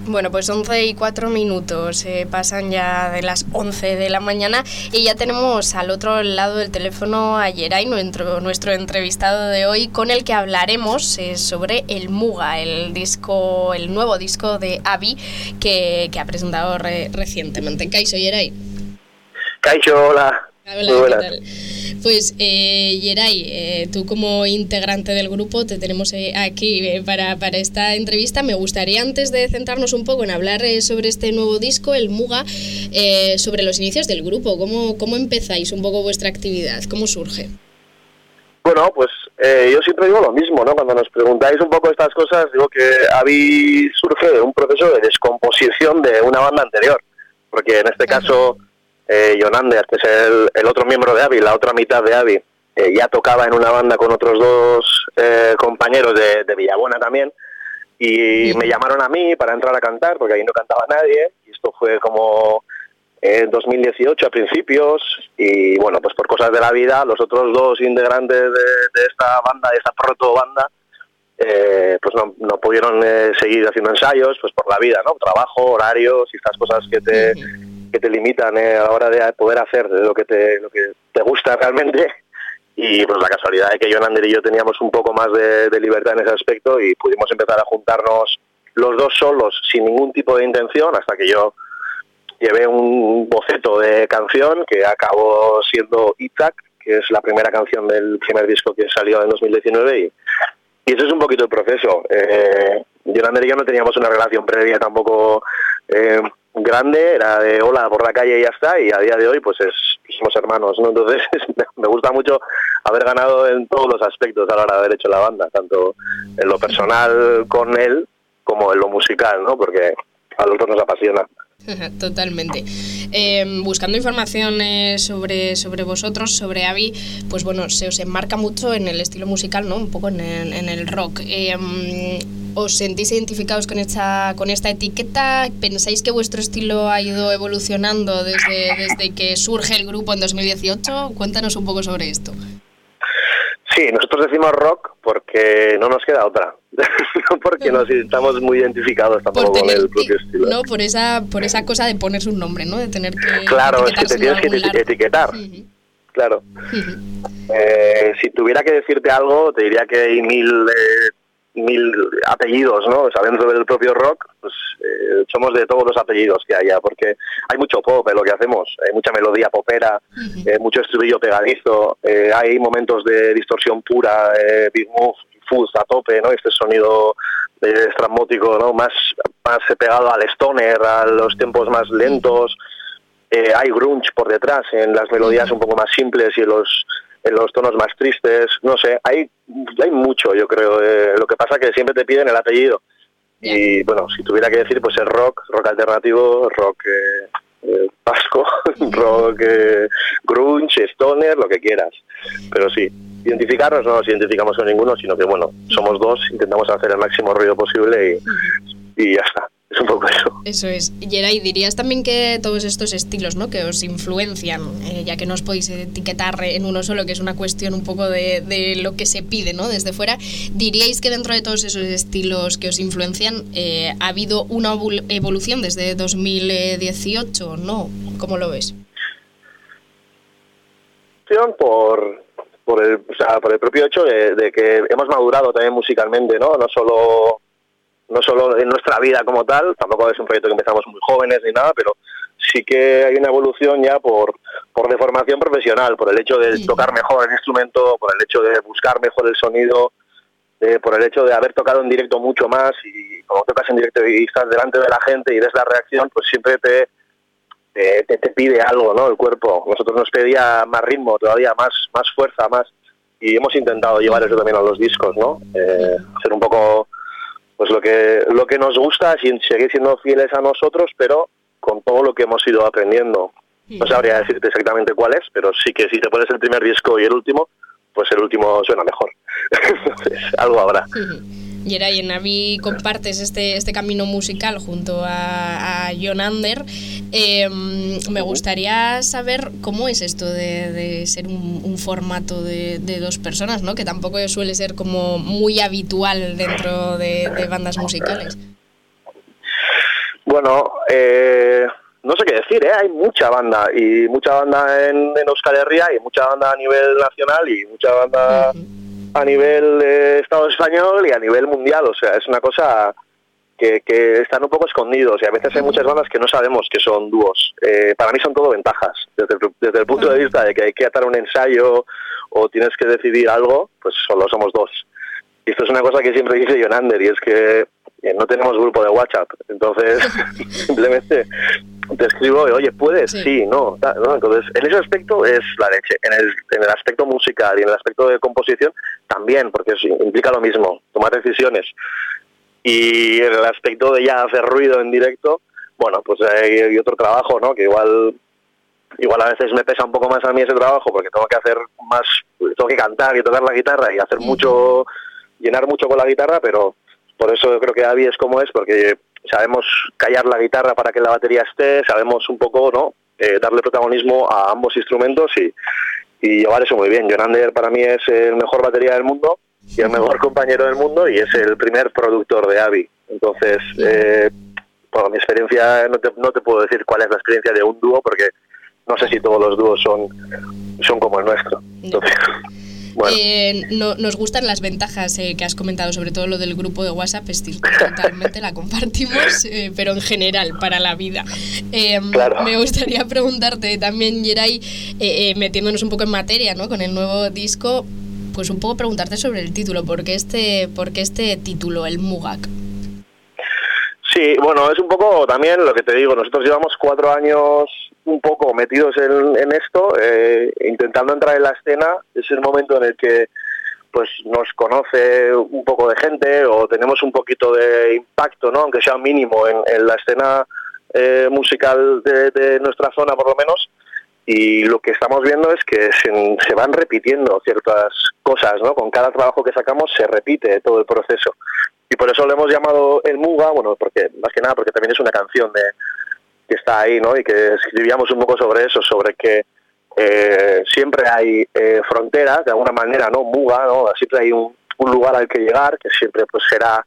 Bueno, pues 11:04, pasan ya de las 11 de la mañana y ya tenemos al otro lado del teléfono a Yeray, nuestro entrevistado de hoy, con el que hablaremos sobre el Muga, el nuevo disco de Abby que ha presentado recientemente. Kaixo, Yeray. Kaixo, hola. Hola, ¿qué tal? Pues Yeray, tú como integrante del grupo te tenemos aquí para esta entrevista. Me gustaría, antes de centrarnos un poco en hablar sobre este nuevo disco, el Muga, sobre los inicios del grupo. ¿Cómo empezáis un poco vuestra actividad? ¿Cómo surge? Bueno, pues yo siempre digo lo mismo, ¿no? Cuando nos preguntáis un poco estas cosas, digo que Abby surge de un proceso de descomposición de una banda anterior, porque en este caso Jonander, que es el otro miembro de Abby, la otra mitad de Abby, ya tocaba en una banda con otros dos compañeros de Villabuena también, y me llamaron a mí para entrar a cantar, porque ahí no cantaba nadie, y esto fue como en 2018 a principios, y bueno, pues por cosas de la vida, los otros dos integrantes de esta banda, de esta proto-banda, pues no pudieron seguir haciendo ensayos, pues por la vida, ¿no? Trabajo, horarios y estas cosas que te limitan a la hora de poder hacer lo que te gusta realmente. Y pues la casualidad de que Jonander y yo teníamos un poco más de libertad en ese aspecto y pudimos empezar a juntarnos los dos solos sin ningún tipo de intención, hasta que yo llevé un boceto de canción que acabó siendo Itzak, que es la primera canción del primer disco que salió en 2019, y ese es un poquito el proceso. Jonander y yo no teníamos una relación previa tampoco grande, era de hola por la calle y ya está, y a día de hoy pues somos hermanos, ¿no? Entonces me gusta mucho haber ganado en todos los aspectos a la hora de haber hecho la banda, tanto en lo personal con él como en lo musical, ¿no? Porque a los dos nos apasiona. Totalmente. Buscando información sobre vosotros, sobre Abby, pues bueno, se os enmarca mucho en el estilo musical, ¿no? Un poco en el rock. ¿Os sentís identificados con esta etiqueta? ¿Pensáis que vuestro estilo ha ido evolucionando desde que surge el grupo en 2018? Cuéntanos un poco sobre esto. Sí, nosotros decimos rock porque no nos queda otra. No porque nos estamos muy identificados tampoco con el propio estilo. No, por esa cosa de ponerse un nombre, ¿no? De tener que... Claro, es que te tienes que etiquetar. Uh-huh. Claro. Uh-huh. Si tuviera que decirte algo, te diría que hay mil apellidos, ¿no? O sea, dentro del propio rock, pues somos de todos los apellidos que haya, porque hay mucho pop en lo que hacemos, hay mucha melodía popera, mucho estribillo pegadizo, hay momentos de distorsión pura, big move, fuzz a tope, ¿no? Este sonido estrambótico, ¿no? Más pegado al stoner, a los tiempos más lentos. Hay grunge por detrás, en las melodías un poco más simples y en los tonos más tristes, no sé, hay mucho, yo creo. Lo que pasa es que siempre te piden el apellido. Yeah. Y bueno, si tuviera que decir, pues el rock alternativo, rock vasco, rock grunge, stoner, lo que quieras. Pero sí, identificarnos no nos identificamos con ninguno, sino que bueno, somos dos, intentamos hacer el máximo ruido posible y ya está. Es un poco eso. Eso es. Yeray, dirías también que todos estos estilos, ¿no?, que os influencian, ya que no os podéis etiquetar en uno solo, que es una cuestión un poco de lo que se pide, ¿no?, desde fuera, ¿diríais que dentro de todos esos estilos que os influencian ha habido una evolución desde 2018, ¿no? ¿Cómo lo ves? Por el propio hecho de que hemos madurado también musicalmente, ¿no? No solo en nuestra vida como tal, tampoco es un proyecto que empezamos muy jóvenes ni nada, pero sí que hay una evolución ya por deformación profesional, por el hecho de tocar mejor el instrumento, por el hecho de buscar mejor el sonido, por el hecho de haber tocado en directo mucho más, y como tocas en directo y estás delante de la gente y ves la reacción, pues siempre te pide algo, ¿no? El cuerpo. Nosotros nos pedía más ritmo, todavía más fuerza, más, y hemos intentado llevar eso también a los discos, ¿no? Hacer un poco pues lo que nos gusta, sin seguir siendo fieles a nosotros, pero con todo lo que hemos ido aprendiendo. No sabría decirte exactamente cuál es, pero sí que si te pones el primer disco y el último, pues el último suena mejor. Entonces, algo habrá. Yeray, en Abby compartes este camino musical junto a Jonander. Me gustaría saber cómo es esto de ser un formato de dos personas, ¿no?, que tampoco suele ser como muy habitual dentro de bandas musicales. Bueno, no sé qué decir, hay mucha banda, y mucha banda en Euskal Herria, y mucha banda a nivel nacional, y mucha banda a nivel Estado español y a nivel mundial. O sea, es una cosa que están un poco escondidos, y a veces hay muchas bandas que no sabemos que son dúos. Para mí son todo ventajas, desde el punto de vista de que hay que atar un ensayo o tienes que decidir algo, pues solo somos dos. Y esto es una cosa que siempre dice Jonander, y es que no tenemos grupo de WhatsApp, entonces simplemente te escribo y, oye, ¿puedes? Sí, no, no. Entonces, en ese aspecto es la leche. En el aspecto musical y en el aspecto de composición también, porque implica lo mismo, tomar decisiones. Y en el aspecto de ya hacer ruido en directo, bueno, pues hay otro trabajo, ¿no? Que igual a veces me pesa un poco más a mí ese trabajo, porque tengo que hacer más, tengo que cantar y tocar la guitarra y hacer mucho, llenar mucho con la guitarra, pero por eso yo creo que Abby es como es, porque sabemos callar la guitarra para que la batería esté, sabemos un poco, ¿no? Darle protagonismo a ambos instrumentos y llevar eso muy bien. Jonander para mí es el mejor batería del mundo y el mejor compañero del mundo, y es el primer productor de Abby. Entonces, por mi experiencia, no te puedo decir cuál es la experiencia de un dúo, porque no sé si todos los dúos son como el nuestro. Entonces, bueno. Nos gustan las ventajas que has comentado, sobre todo lo del grupo de WhatsApp, es decir, totalmente la compartimos, pero en general, para la vida. Claro. Me gustaría preguntarte también, Yeray, metiéndonos un poco en materia, ¿no? Con el nuevo disco, pues un poco preguntarte sobre el título. ¿Por qué este título, el Mugak? Sí, bueno, es un poco también lo que te digo. Nosotros llevamos 4 años un poco metidos en esto, intentando entrar en la escena. Es el momento en el que pues nos conoce un poco de gente, o tenemos un poquito de impacto, ¿no? Aunque sea mínimo en la escena musical de nuestra zona, por lo menos. Y lo que estamos viendo es que se van repitiendo ciertas cosas, ¿no? Con cada trabajo que sacamos se repite todo el proceso. Y por eso le hemos llamado el Muga, bueno, porque más que nada porque también es una canción que está ahí, ¿no? Y que escribíamos un poco sobre eso, sobre que siempre hay fronteras, de alguna manera, ¿no? Muga, ¿no? Siempre hay un lugar al que llegar, que siempre pues será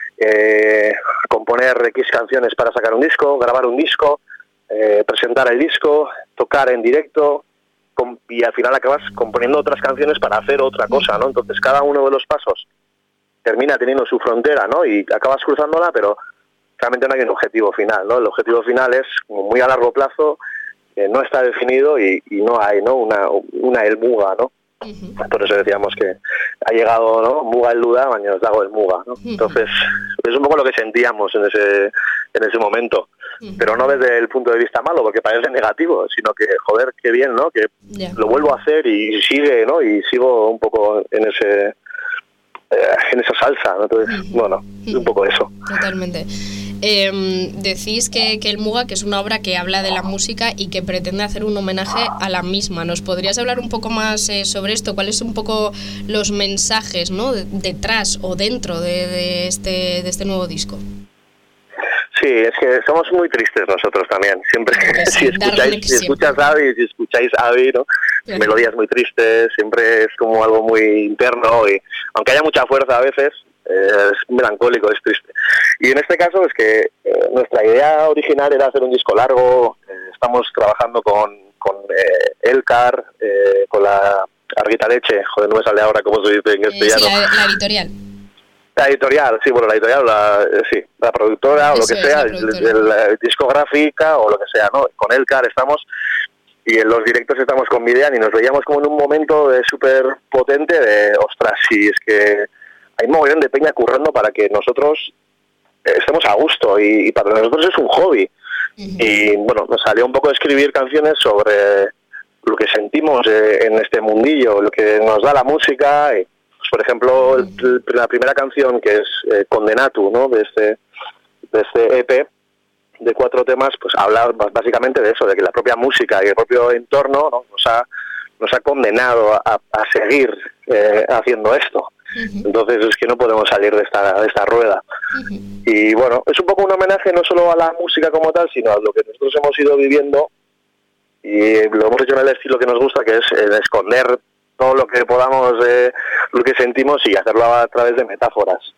componer X canciones para sacar un disco, grabar un disco, presentar el disco, tocar en directo, y al final acabas componiendo otras canciones para hacer otra cosa, ¿no? Entonces cada uno de los pasos termina teniendo su frontera, ¿no? Y acabas cruzándola, pero realmente no hay un objetivo final, ¿no? El objetivo final es muy a largo plazo, no está definido, y no hay, ¿no? Una el Muga, ¿no? Por eso decíamos que ha llegado, ¿no? Muga el Duda, baina os dago el Muga, ¿no? Entonces, es un poco lo que sentíamos en ese momento, pero no desde el punto de vista malo, porque parece negativo, sino que, joder, qué bien, ¿no? Que lo vuelvo a hacer y sigue, ¿no? Y sigo un poco en esa salsa, ¿no? Entonces, bueno, es un poco eso. Totalmente. Decís que el Muga, que es una obra que habla de la música y que pretende hacer un homenaje a la misma. ¿Nos podrías hablar un poco más sobre esto? ¿Cuáles son un poco los mensajes, ¿no? detrás o dentro de este nuevo disco? Sí, es que somos muy tristes nosotros también. Siempre, si escuchas Abby, si escucháis Abby, ¿no? Claro. Melodías muy tristes, siempre es como algo muy interno, y aunque haya mucha fuerza a veces, es melancólico, es triste. Y en este caso es que nuestra idea original era hacer un disco largo. Estamos trabajando con Elkar, con la Arguita Leche, joder, no me sale ahora cómo se dice en castellano. Sí, la editorial. La editorial, sí, bueno, la editorial, la productora, o lo que sea, el discográfica o lo que sea, ¿no? Con Elkar estamos, y en los directos estamos con Midian, y nos veíamos como en un momento súper potente de, ostras, sí, es que hay un montón de peña currando para que nosotros estemos a gusto, y para nosotros es un hobby. Y bueno, nos salió un poco de escribir canciones sobre lo que sentimos en este mundillo, lo que nos da la música. Y, pues, por ejemplo, la primera canción, que es Condenatu, ¿no? de este EP de 4 temas, pues habla básicamente de eso, de que la propia música y el propio entorno, ¿no? nos ha condenado a seguir haciendo esto. Entonces es que no podemos salir de esta rueda. Y bueno, es un poco un homenaje no solo a la música como tal, sino a lo que nosotros hemos ido viviendo, y lo hemos hecho en el estilo que nos gusta, que es esconder todo lo que podamos, lo que sentimos, y hacerlo a través de metáforas.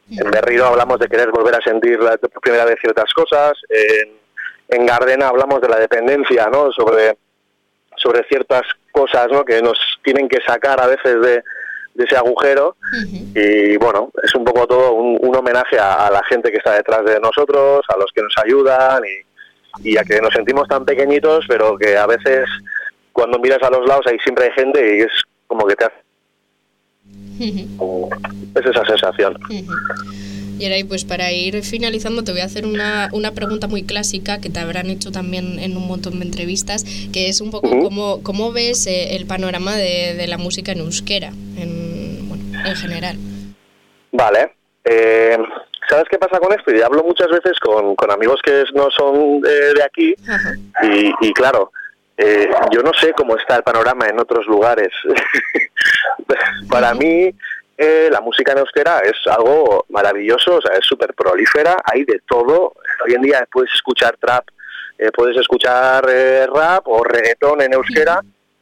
En Berriro hablamos de querer volver a sentir por primera vez ciertas cosas. En Gardena hablamos de la dependencia, ¿no? Sobre ciertas cosas, ¿no? Que nos tienen que sacar a veces de ese agujero. Y bueno, es un poco todo un homenaje a la gente que está detrás de nosotros, a los que nos ayudan y a que nos sentimos tan pequeñitos, pero que a veces cuando miras a los lados ahí siempre hay gente y es como que te hace... Es esa sensación. Y ahora, pues para ir finalizando, te voy a hacer una pregunta muy clásica que te habrán hecho también en un montón de entrevistas, que es un poco cómo ves el panorama de la música en euskera, en general. Vale. ¿Sabes qué pasa con esto? Y hablo muchas veces con amigos que no son de aquí. Y claro, yo no sé cómo está el panorama en otros lugares. Para mí... la música en euskera es algo maravilloso, o sea, es súper prolífera, hay de todo. Hoy en día puedes escuchar trap, puedes escuchar rap o reggaetón en euskera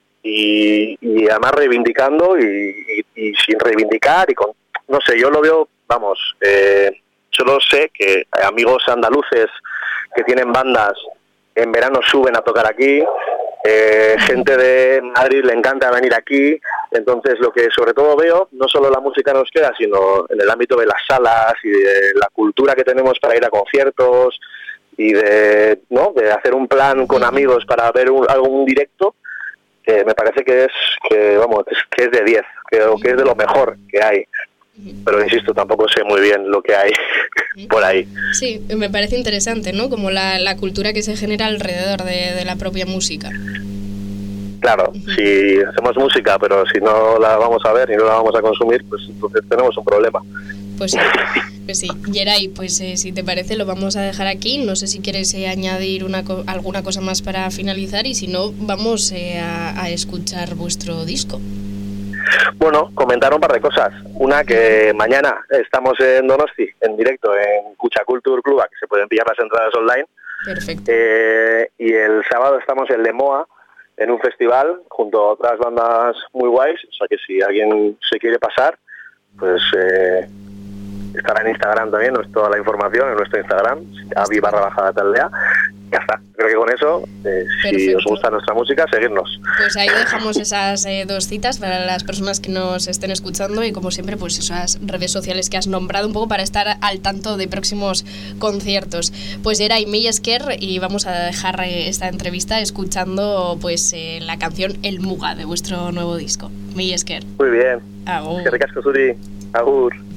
y además reivindicando y sin reivindicar y con, no sé, yo lo veo, vamos, solo sé que amigos andaluces que tienen bandas en verano suben a tocar aquí. Gente de Madrid le encanta venir aquí, entonces lo que sobre todo veo, no solo la música en euskera, sino en el ámbito de las salas y de la cultura que tenemos para ir a conciertos y de hacer un plan con amigos para ver algún directo, que me parece que es de 10, creo que es de lo mejor que hay. Pero insisto, tampoco sé muy bien lo que hay por ahí. Sí, me parece interesante, ¿no? Como la cultura que se genera alrededor de la propia música. Claro, si hacemos música, pero si no la vamos a ver y no la vamos a consumir, pues entonces tenemos un problema. Pues sí. Yeray, pues si te parece lo vamos a dejar aquí. No sé si quieres añadir alguna cosa más para finalizar y si no, vamos a escuchar vuestro disco. Bueno, comentar un par de cosas. Una, que mañana estamos en Donosti, en directo, en Kutxa Kultur Kluba, que se pueden pillar las entradas online. Perfecto. Y el sábado estamos en Lemoa, en un festival, junto a otras bandas muy guays. O sea que si alguien se quiere pasar, pues estará en Instagram también, toda la información en nuestro Instagram, avi_taldea. Ya está, creo que con eso, si os gusta nuestra música, seguirnos. Pues ahí dejamos esas 2 citas para las personas que nos estén escuchando y como siempre, pues esas redes sociales que has nombrado un poco para estar al tanto de próximos conciertos. Pues era mila esker y vamos a dejar esta entrevista escuchando pues la canción El Muga de vuestro nuevo disco. Mila esker. Muy bien. Agur. Eskerrik asko zuri. Agur.